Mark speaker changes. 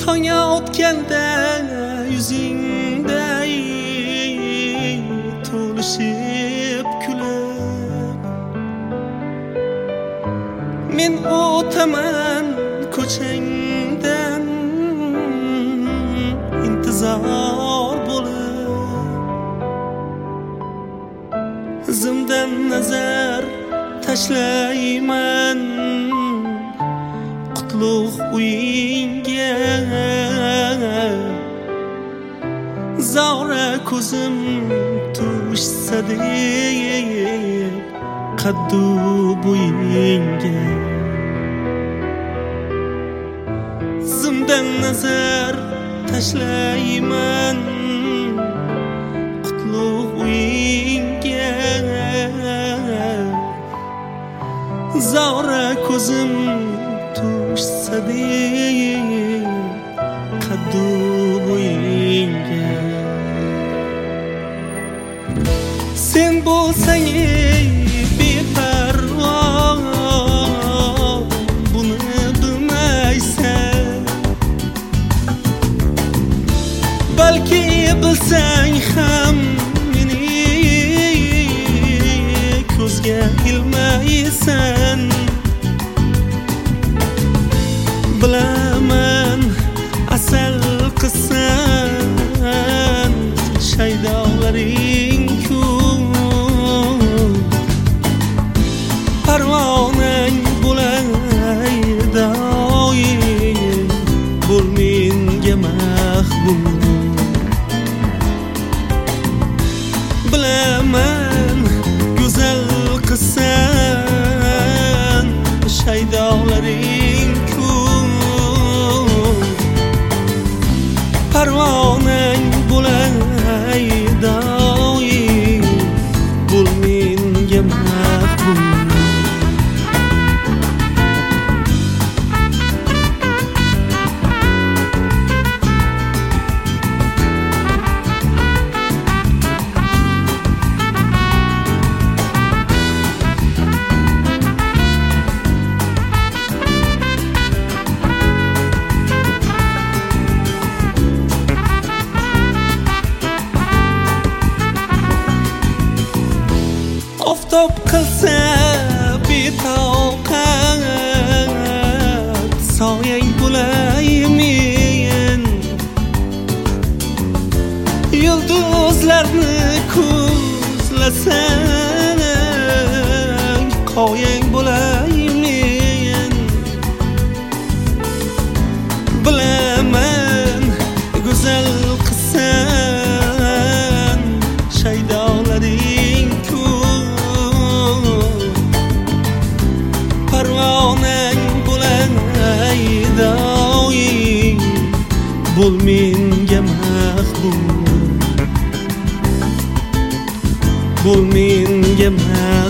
Speaker 1: tongga o'tganda yuzingda to'lishib kulib men o'taman ko'changdan intizor bo'lib izimdan nazar tashlayman qutlug' uyingga zora ko'zim tushsa deb qaddu bo'yingga izimdan nazar tashlayman qutlug' uyingga zora ko'zim tushsa deb qaddu bo'yingga sen bo'lsang beparvo buni bilmaysan balki bilsang ham meni ko'zga ilmaysan bilaman asal qilsan shaydolaring ko'p parvonang bo'lay doim bo'l menga mahbub bilaman go'zal qilsan shaydolaring parvonang bo'lay doim bo'l menga mahbub oftob qilsa betoqat soyang bo'lay men yulduzlarni ko'zlasang qoyang bo'lay men bilaman go'zal qilsan shaydolaring parvonang bo'lay doim bo'l menga mahbub bo'l menga mahbub